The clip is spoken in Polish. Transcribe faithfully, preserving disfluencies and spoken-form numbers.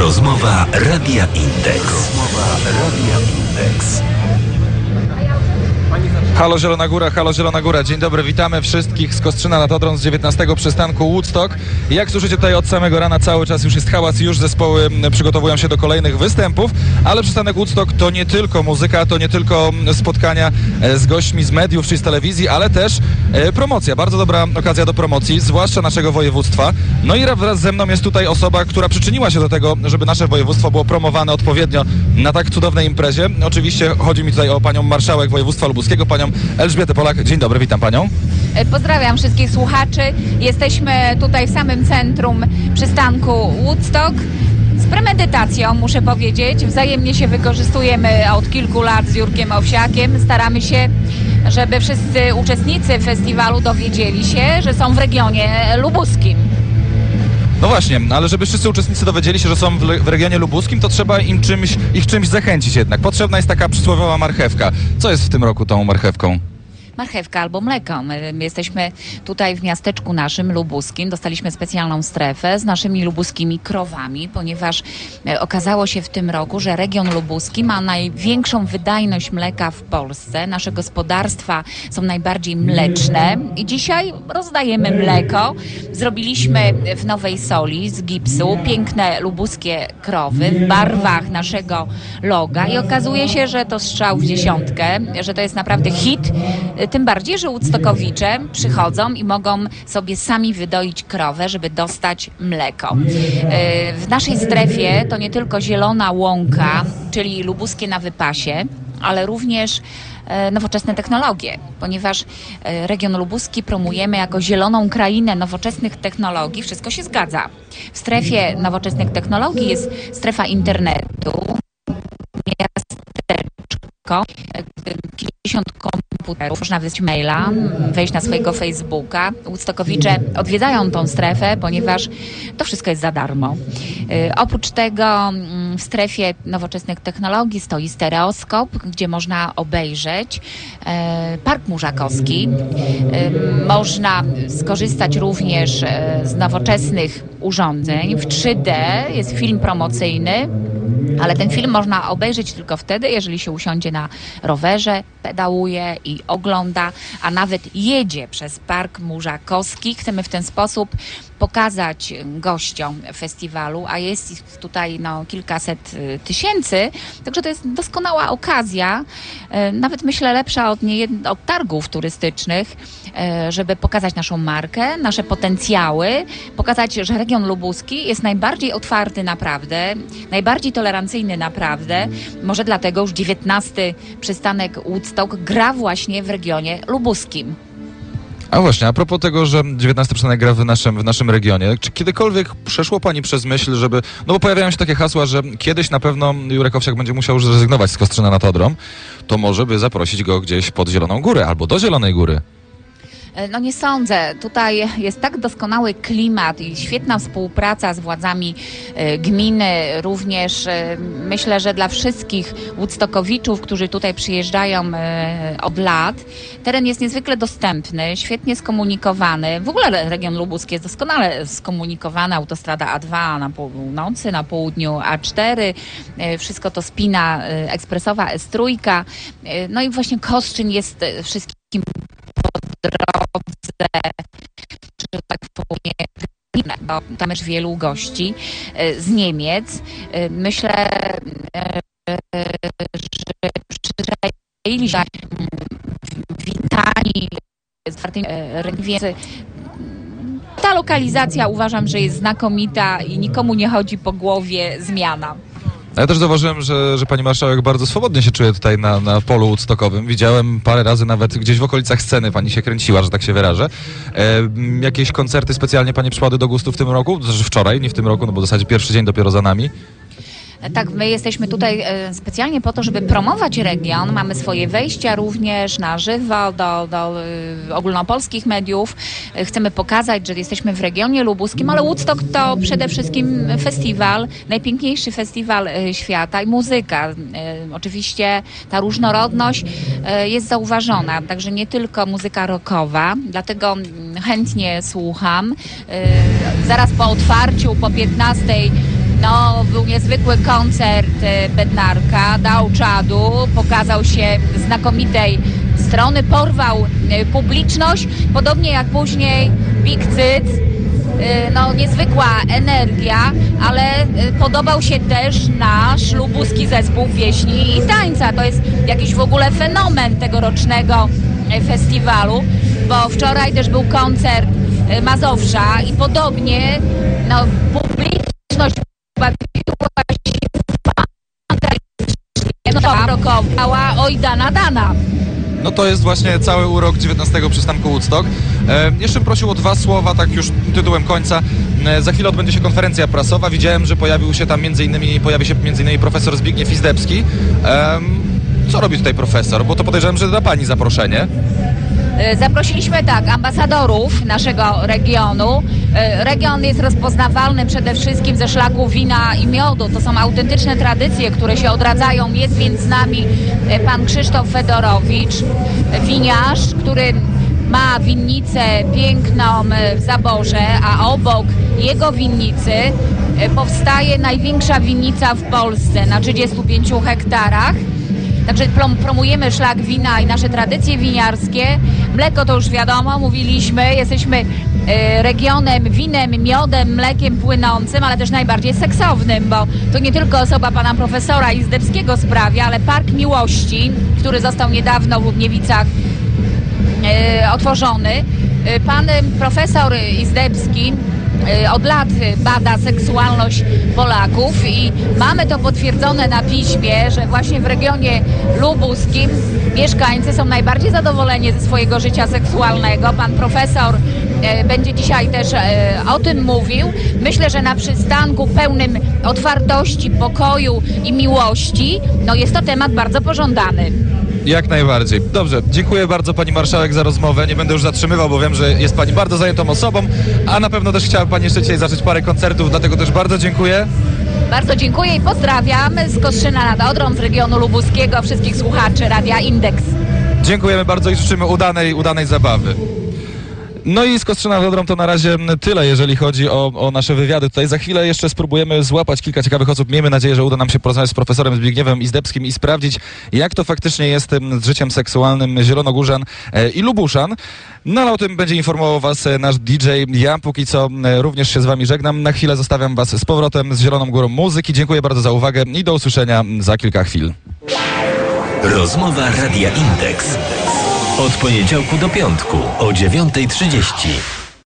Rozmowa Radia Indeks. Rozmowa Radia Indeks. Halo Zielona Góra, halo Zielona Góra. Dzień dobry, witamy wszystkich z Kostrzyna nad Odrą z dziewiętnastego przystanku Woodstock. Jak słyszycie, tutaj od samego rana cały czas już jest hałas i już zespoły przygotowują się do kolejnych występów, ale przystanek Woodstock to nie tylko muzyka, to nie tylko spotkania z gośćmi z mediów czy z telewizji, ale też promocja. Bardzo dobra okazja do promocji, zwłaszcza naszego województwa. No i wraz ze mną jest tutaj osoba, która przyczyniła się do tego, żeby nasze województwo było promowane odpowiednio na tak cudownej imprezie. Oczywiście chodzi mi tutaj o panią marszałek województwa lubuskiego, panią Elżbietę Polak. Dzień dobry, witam panią. Pozdrawiam wszystkich słuchaczy. Jesteśmy tutaj w samym centrum przystanku Woodstock. Z premedytacją, muszę powiedzieć. Wzajemnie się wykorzystujemy od kilku lat z Jurkiem Owsiakiem. Staramy się, żeby wszyscy uczestnicy festiwalu dowiedzieli się, że są w regionie lubuskim. No właśnie, ale żeby wszyscy uczestnicy dowiedzieli się, że są w, w regionie lubuskim, to trzeba im czymś, ich czymś zachęcić jednak. Potrzebna jest taka przysłowiowa marchewka. Co jest w tym roku tą marchewką? Marchewka albo mleko. My jesteśmy tutaj w miasteczku naszym lubuskim. Dostaliśmy specjalną strefę z naszymi lubuskimi krowami, ponieważ okazało się w tym roku, że region lubuski ma największą wydajność mleka w Polsce. Nasze gospodarstwa są najbardziej mleczne i dzisiaj rozdajemy mleko. Zrobiliśmy w Nowej Soli z gipsu piękne lubuskie krowy w barwach naszego loga i okazuje się, że to strzał w dziesiątkę, że to jest naprawdę hit. Tym bardziej, że Woodstockowicze przychodzą i mogą sobie sami wydoić krowę, żeby dostać mleko. W naszej strefie to nie tylko zielona łąka, czyli lubuskie na wypasie, ale również nowoczesne technologie, ponieważ region lubuski promujemy jako zieloną krainę nowoczesnych technologii. Wszystko się zgadza. W strefie nowoczesnych technologii jest strefa internetu, miasteczko, kilkadziesiąt komputerów, można wysłać maila, wejść na swojego Facebooka. Woodstockowicze odwiedzają tą strefę, ponieważ to wszystko jest za darmo. Yy, oprócz tego yy, w strefie nowoczesnych technologii stoi stereoskop, gdzie można obejrzeć yy, Park Murzakowski. Yy, można skorzystać również yy, z nowoczesnych urządzeń. W trzy D jest film promocyjny, ale ten film można obejrzeć tylko wtedy, jeżeli się usiądzie na rowerze, pedałuje i ogląda, a nawet jedzie przez Park Murzakowski. Chcemy w ten sposób pokazać gościom festiwalu, a jest ich tutaj no, kilkaset tysięcy, także to jest doskonała okazja, nawet myślę lepsza od, niejed... od targów turystycznych, żeby pokazać naszą markę, nasze potencjały, pokazać, że region lubuski jest najbardziej otwarty naprawdę, najbardziej tolerancyjny naprawdę, może dlatego już dziewiętnasty przystanek Woodstock gra właśnie w regionie lubuskim. A właśnie, a propos tego, że dziewiętnasty przystanek gra w naszym, w naszym regionie, czy kiedykolwiek przeszło pani przez myśl, żeby, no bo pojawiają się takie hasła, że kiedyś na pewno Jurek Owsiak będzie musiał już zrezygnować z Kostrzyna nad Odrą, to może by zaprosić go gdzieś pod Zieloną Górę albo do Zielonej Góry? No nie sądzę. Tutaj jest tak doskonały klimat i świetna współpraca z władzami y, gminy. Również y, myślę, że dla wszystkich Woodstockowiczów, którzy tutaj przyjeżdżają y, od lat, teren jest niezwykle dostępny, świetnie skomunikowany. W ogóle region lubuski jest doskonale skomunikowany. Autostrada A dwa na północy, na południu A cztery. Y, wszystko to spina y, ekspresowa S trzy. Y, no i właśnie Kostrzyn jest y, wszystkim po drodze, że tak powiem, bo tam też wielu gości z Niemiec. Myślę, że przyjęli się witani z otwartymi rękami. Ta lokalizacja uważam, że jest znakomita i nikomu nie chodzi po głowie zmiana. Ja też zauważyłem, że, że pani marszałek bardzo swobodnie się czuje tutaj na, na polu woodstockowym. Widziałem parę razy nawet gdzieś w okolicach sceny pani się kręciła, że tak się wyrażę. E, jakieś koncerty specjalnie pani przypadły do gustu w tym roku? Znaczy wczoraj, nie w tym roku, no bo w zasadzie pierwszy dzień dopiero za nami. Tak, my jesteśmy tutaj e, specjalnie po to, żeby promować region. Mamy swoje wejścia również na żywo do, do e, ogólnopolskich mediów. E, chcemy pokazać, że jesteśmy w regionie lubuskim, ale Woodstock to przede wszystkim festiwal, najpiękniejszy festiwal e, świata i muzyka. E, oczywiście ta różnorodność e, jest zauważona, także nie tylko muzyka rockowa, dlatego chętnie słucham. E, zaraz po otwarciu, po piętnastej No, był niezwykły koncert e, Bednarka, dał czadu, pokazał się znakomitej strony, porwał e, publiczność, podobnie jak później Big Cyc. E, no, niezwykła energia, ale e, podobał się też nasz lubuski zespół pieśni i tańca. To jest jakiś w ogóle fenomen tegorocznego e, festiwalu, bo wczoraj też był koncert e, Mazowsza i podobnie no, publiczność bawiła się fantastycznie, no, rokowała oj dana dana. No to jest właśnie cały urok dziewiętnastego przystanku Woodstock. E, jeszcze bym prosił o dwa słowa, tak już tytułem końca. E, za chwilę odbędzie się konferencja prasowa. Widziałem, że pojawił się tam między innymi, pojawi się między innymi profesor Zbigniew Izdebski. E, co robi tutaj profesor? Bo to podejrzewam, że da pani zaproszenie. Zaprosiliśmy tak ambasadorów naszego regionu. Region jest rozpoznawalny przede wszystkim ze szlaku wina i miodu. To są autentyczne tradycje, które się odradzają. Jest więc z nami pan Krzysztof Fedorowicz, winiarz, który ma winnicę piękną w Zaborze, a obok jego winnicy powstaje największa winnica w Polsce na trzydziestu pięciu hektarach. Także promujemy szlak wina i nasze tradycje winiarskie. Mleko to już wiadomo, mówiliśmy, jesteśmy regionem winem, miodem, mlekiem płynącym, ale też najbardziej seksownym, bo to nie tylko osoba pana profesora Izdebskiego sprawia, ale Park Miłości, który został niedawno w Łubniewicach otworzony. Pan profesor Izdebski od lat bada seksualność Polaków i mamy to potwierdzone na piśmie, że właśnie w regionie lubuskim mieszkańcy są najbardziej zadowoleni ze swojego życia seksualnego. Pan profesor e, będzie dzisiaj też e, o tym mówił. Myślę, że na przystanku pełnym otwartości, pokoju i miłości, no jest to temat bardzo pożądany. Jak najbardziej. Dobrze, dziękuję bardzo pani marszałek za rozmowę. Nie będę już zatrzymywał, bo wiem, że jest pani bardzo zajętą osobą, a na pewno też chciała pani jeszcze dzisiaj zacząć parę koncertów, dlatego też bardzo dziękuję. Bardzo dziękuję i pozdrawiam z Kostrzyna nad Odrą, z regionu lubuskiego, wszystkich słuchaczy Radia Indeks. Dziękujemy bardzo i życzymy udanej, udanej zabawy. No i z Kostrzyna nad Odrą to na razie tyle, jeżeli chodzi o, o nasze wywiady. Tutaj za chwilę jeszcze spróbujemy złapać kilka ciekawych osób. Miejmy nadzieję, że uda nam się porozmawiać z profesorem Zbigniewem Izdebskim i sprawdzić, jak to faktycznie jest z życiem seksualnym zielonogórzan i lubuszan. No ale o tym będzie informował was nasz D J. Ja póki co również się z wami żegnam. Na chwilę zostawiam was z powrotem z Zieloną Górą Muzyki. Dziękuję bardzo za uwagę i do usłyszenia za kilka chwil. Rozmowa Radia Indeks. Od poniedziałku do piątku o dziewiątej trzydzieści.